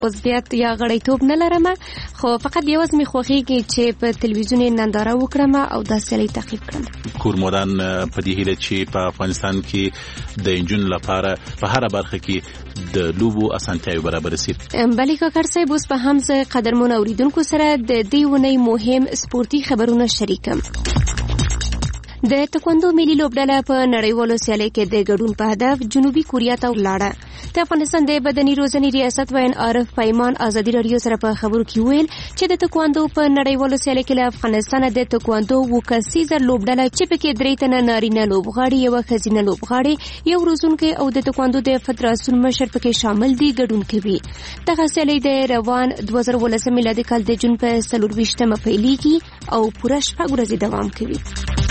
عضویت یا غړیتوب نه لرم، خو فقط یوازې مې خوښیږي چې په تلویزیون ننداره وکړم او دا سیالي تعقیب کړم. کورمودان په دې هیله چې په افغانستان کې د انجونو لپاره په هر برخه کې د لوبو اسانتیاوې برابر شي. بلې کاکړ صاحب، اوس په هم زه قدرمن اوریدونکو سره د دې ونې مهم سپورتي خبرونه شریکم. د تکواندو ملي لوبډله په نړیوالو سیالۍ کې د ګډون په هدف جنوبي کوریا ته ولاړه. د افغانستان د بدني روزنې ریاست وین عارف پیمان ازادي رادیو سره په خبرو کې ویل چې د تکواندو په نړیوالو سیالۍ کې له افغانستان د تکواندو وکسیزه لوبډله چې پکې 3 تنه نارینه لوبغاړي، یو ښځینه لوبغاړي، یو روزونکی او د تکواندو د فدراسیون مشر پکې شامل دي ګډون کوي. دغه سیالۍ د روان 2018 میلادي کال د جون په 24مه پیلېږي او پوره 6 ورځې دوام کوي.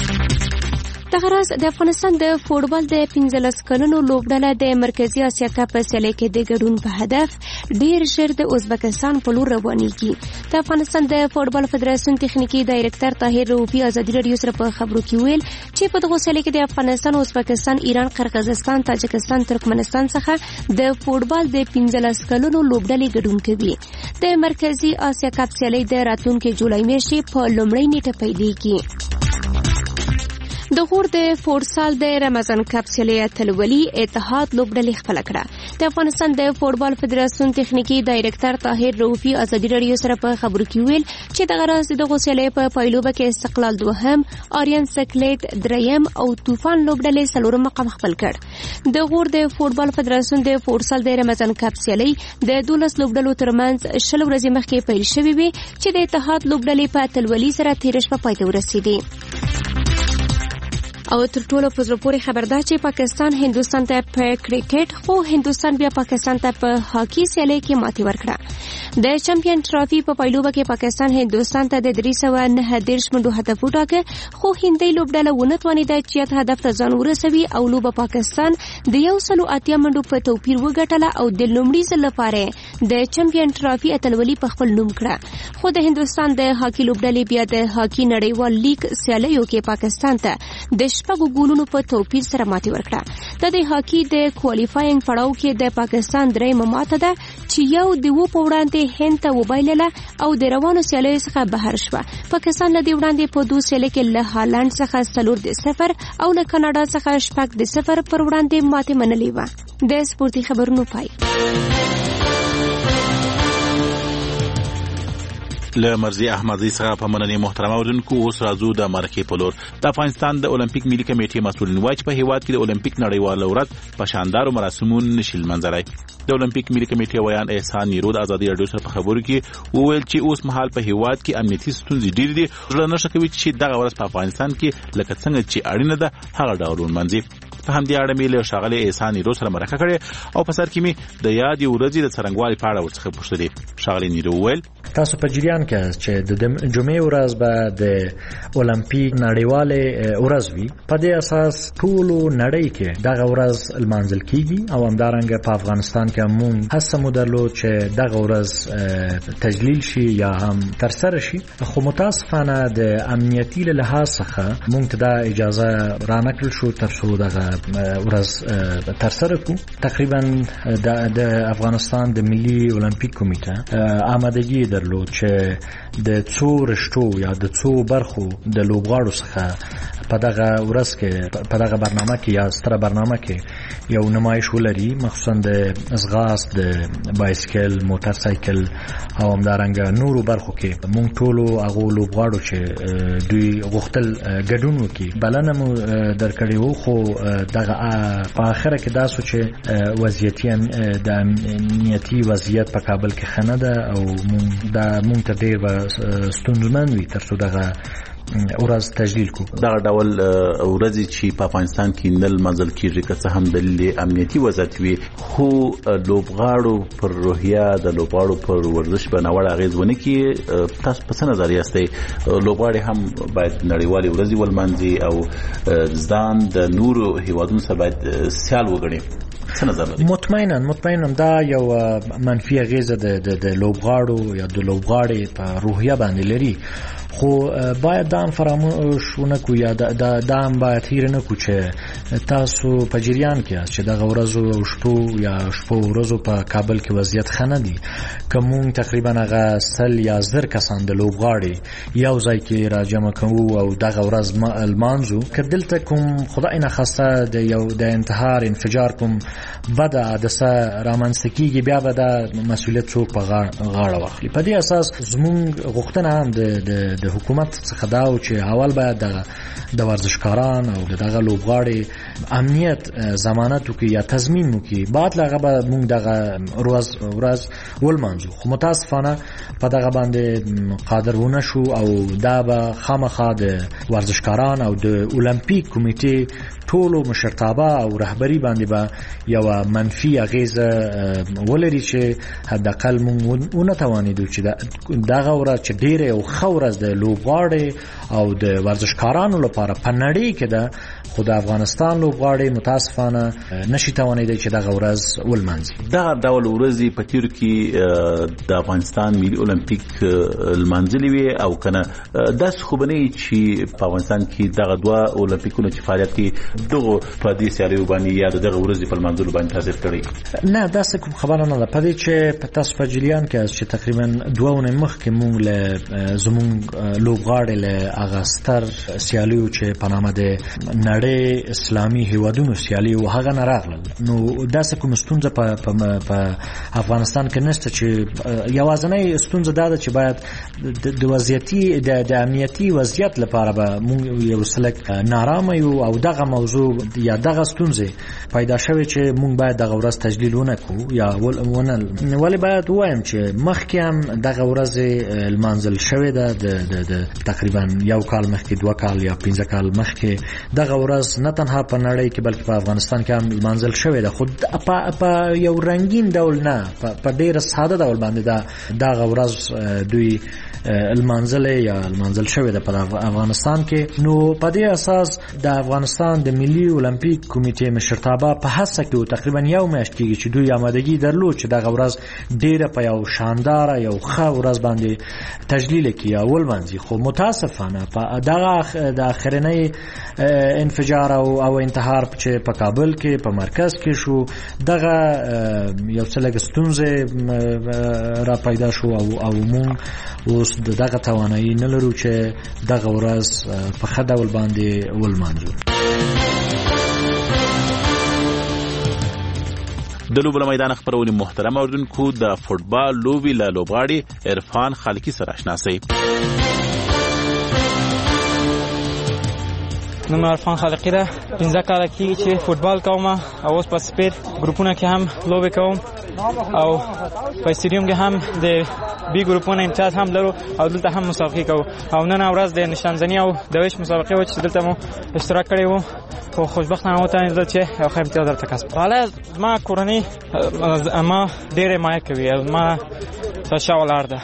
دغه راز د افغانستان د فوټبال د 15 کلنو لوبډله د مرکزی اسیا کپ په سیالۍ کې د ګډون په هدف ډیر ژر د ازبکستان په لور روانېږي. د افغانستان د فوټبال فدراسیون تخنیکی ډایرکټر طاهر روفي ازادي رادیو سره په خبرو کې ویل چې په دغه سیالۍ کې د افغانستان، ازبکستان، ایران، قرغیزستان، تاجکستان، ترکمنستان څخه د فوټبال د 15 کلنو لوبډلې ګډون کوي. د مرکزی اسیا کپ سیالۍ د راتلونکي جولای میاشتې په لومړۍ نیټه پیلېږي. د غور د فوټسال د رمضان کپ سیالۍ اتلولي اتحاد لوبډلې خپل کړه. د افغانستان د فوټبال فدراسیون تخنیکی ډایرکټر طاهر روفي ازادي رادیو سره په خبرو کې ویل چې دغه راز د سیالۍ په پایلوبه کې استقلال 2، آریان سکلیټ 3 او طوفان لوبډلې 4 مقام خپل کړ. د غور د فوټبال فدراسیون د فوټسال د رمضان کپ سیالۍ د 12 لوبډلو ترمنځ 20 ورځې مخکې پیل شوې وي چې د اتحاد لوبډلې په اتلولي سره 13 شپه پای ته ورسېدې. او تر ټولو په زړه پورې خبر ده چې پاکستان هندوستان ته په کرکټ، خو هندوستان بیا پاکستان ته په هاکی سیالۍ کې ماتې ورکړه. د چمپیون ټرافي په پایلوبه کې پاکستان هندوستان ته د 309 منډو هدف وټاکه، خو هندۍ لوبډله ونه توانېده چې هدف ته ځان ورسوي او لوبه پاکستان د 180 منډو په توپیر وګټله او د لومړي ځل لپاره د چمپیون ټرافي اتلولي په خپل نوم کړه. خو د هندوستان د هاکی لوبډلې بیا د هاکی نړیوال لیگ سیالیو کې پاکستان ته د 6 ګولونو په توپیر سره ماتې ورکړه. د هاکی د کوالیفاینګ پړاو کې د پاکستان درېیمه ماته ده چې یو د په وړاندې هند ته وبایلله او د روانو سیالیو څخه بهر شوه. پاکستان له دې وړاندې په 2 سیالۍ کې له هالند څخه 4-0 او له کاناډا څخه 6-0 پر وړاندې ماتې منلې وه. د سپورتي خبرونو پای. له مرزي احمدي څخه په مننې محترم اوریدونکو. اوس راځو د مرکې په لور. د افغانستان د اولمپیک ملي کمیټې مسؤلین وایي چې په هیواد کې د اولمپیک نړیواله ورځ په شاندارو مراسمو نشي لمانځلی. د اولمپیک ملي کمیټې ویان احسان نیرو د ازادي رادیو سره په خبرو کې وویل چې اوس مهال په هیواد کې امنیتي ستونزې ډېرې دي. زړه نشه کوي چې دغه ورځ په افغانستان کې لکه څنګه چې اړینه ده هغه ډول ونمانځي. په همدې اړه مې له ښاغلي احسان نیرو سره مرکه کړې او په سر کې مې د یادې ورځې د څرنګوالي په اړه ورڅخه پوښتلې. ښاغلي نیرو وویل تاسو په جریان کې چې د جمعې ورځ به د اولمپیک نړیواله ورځ وي، په دې اساس ټول نړۍ کې دغه ورځ لمانځل کیږي او همدارنګه په افغانستان کې مونږ هڅه مدلو چې دغه ورځ تجلیل شي یا هم تر سره شي. خو متاسفانه د امنیتي له لحاظ څخه مونږ ته د اجازه رانکړل شو تر څو دغه ورځ تر سره کو. تقریبا د افغانستان د ملي اولمپیک کمیټه آمادګي درلود چې د څو رشتو یا د څو برخو د لوبغاړو څخه په دغه ورځ کې په دغه برنامه کې یا ستره برنامه کې یو نمایش ولري، مخصوصا د ازغاست، د بایسکل، موټر سایکل او همدارنګه نورو برخو کې مونږ ټولو هغه لوبغاړو چې دوی غوښتل ګډون وکړي بلنه مو درکړې وو. خو دغه په اخره کې دا سو چې وضعیت د امنیتي وضعیت په کابل کې خنه ده او مونږ ته ډېر ستونزمن وي تر څو دغه ورځ تجلیل کو. دا ډول ورځ چې په افغانستان کې نل منځل کېږي که څه هم د امنیتي وضعیت وي، خو لوبغاړو پر روحیه د لوبغاړو پر ورزش باندې ناوړه اغېز ونه کړي. تاسو په څه نظر یاستئ؟ لوبغاړي هم باید نړیوالې ورځې ولمانځي او ځان د نورو هیوادونو سره باید سیال وګڼي. څه نظر لري؟ مطمئنا دا یو منفي اغیزه د لوبغاړو یا د لوبغاړي په روحیه باندې لري، خو باید دا هم فراموش ونکو یا دا هم باید هیر نکو چې تاسو په جریان کې یاست چې دغه ورځو او شپو یا شپو ورځو په کابل کې وضعیت ښه نه دی، که مونږ تقریبا هغه 100 یا 10 کسان د لوبغاړي یو ځای کې راجمع کوو او دغه ورځ لمانځو، که دلته کوم خدای نخواسته د انتحار انفجار کوم بده حادثه رامنځته کیږي، بیا به دا مسؤلیت څوک په غاړه واخلي. په دې اساس زمونږ غوښتنه هم د حکومت څخه دا و چې اول باید د ورزشکاران او دغه لوبغاړي امنیت ضمانت وکړي یا تضمین وکړي، بعد هغه به مونږ دغه ورځ ولمانځو. خو متاسفانه په دغه باندې قادر ونه شو او دا به خامخا د ورزشکاران او د اولمپیک کمیټې ټولو مشرتابه او رهبری باندې به یو منفي اغیزه ولري چې حداقل مونږ ونه توانیدو چې دغه ورځ چې ډیره یو ښه ورځ د لوبغاړي او د ورزشکارانو لپاره په نړۍ کې ده، خو د افغانستان لوبغاړي متاسفانه نشي توانیدای چې دغه ورځ ولمانځي. دغه ډول ورځې په تیر کې د افغانستان ملي اولمپیک لمانځلې وي او کنه داس خو بنې چې په افغانستان کې دغه دوه اولمپیکونه چې فعالیت کوي دغه په دې سیالیو باندې یا دغه ورځې په لمانځلو باندې تاثیر کړی نه، داسې کوم خبره نه ده. په دې چې تاسو په جریان کې چې تقریبا 2 مخکې مونږ له زمونږ لوبغاړي له هغه ستر سیالیو چې په نامه د نړۍ اسلامي هیوادونو سیالي او هغه نه راغلل، نو داسې کوم ستونزه په افغانستان کې نشته چې یوازینی ستونزه دا ده چې باید د وضعیتي د امنیتي وضعیت لپاره به مونږ یو سلک نارامه یو او دغه موضوع یا دغه ستونزه پیدا شوه چې مونږ باید دغه ورځ تجلیل ونکړو یا ولی باید وایم چې مخکې هم دغه ورځ لمانځل شوې ده د تقریبا 1 کال مخکې 2 کال یا 15 کال مخکې دغه ورځ نه تنها په نړۍ کې بلکې په افغانستان کې هم لمانځل شوې ده، خو په یو رنگین ډول نه، په ډېر ساده ډول باندې دغه ورځ دوی لمانځل شوې ده په افغانستان کې. نو په دې اساس د افغانستان د ملي اولمپیک کمیټې مشرتابه په هڅه کې تقریبا 1 میاشت کېږي چې دوی آمادګي درلود چې دغه ورځ ډېره په یو شاندار یو ښه ورځ باندې تجلیل کړي او ولمانځي، خو متاسفانه په دغه د اخرنۍ انفجار او انتحار چې په کابل کې په مرکز کې شو، دغه یو څه لږ ستونزې را پیدا شو او مونږ اوس دغه توانایي نه لرو چې دغه ورځ په ښه ډول باندې ولمانځو. د لوبو میدان خبرونه محترم اوردونکو د فوتبال لوبي له لوبغاړي عرفان خالقي سره آشنا شئ. نوم عرفان خالقي ده، 15 کال کېږي چې فوتبال کوم او اوس په سپید ګروپونو کې هم لوبې کوم او په استادیوم کې هم د بي ګروپونو امتیاز هم لرو او دلته هم مسابقې کوو او نن ورځ د نشانزنی او د ویش مسابقې و چې دلته مو اشتراک کړی وو او خوشبختانه وته چې یو ښه امتیاز درته کسب. حالا ما کورنۍ ما ډېرې مایه کوي او ما ښه ولاړ ده.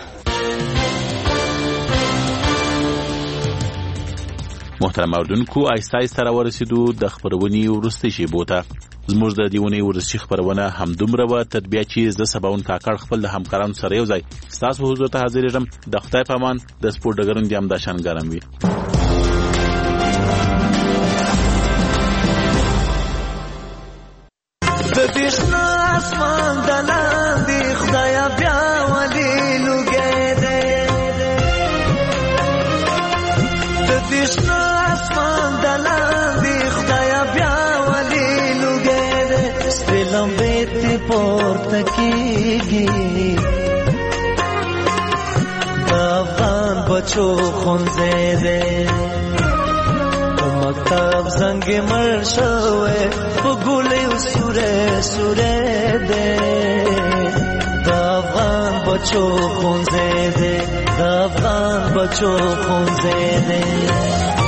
محترم اوردونکو آیسته آیسته را ورسیدو د خبرونې وروستۍ شیبو ته. زموږ د دیونې ورزشي خبرونه همدومره وه، تر بیا چې زه سباون کاکړ خپل د همکارانو سره یو ځای ستاسو حضور ته حاضرېږم. د خدای په امان. د سپورټ ډګرونه دې همداشان ګرم وي. د دې شنه اسمان د لاندې خدایا بیا ولې لوګی دی، د دې شنه اسمان د لاندې خدایا بیا ولې لوګی دی، سپې لمبې تې پورته کېږي د افغان بچو ښوونځی دی، مکتب زنګ مړ شوی په ګولیو سوری دی، د افغان بچو ښوونځی دی، د افغان بچو ښوونځی دی.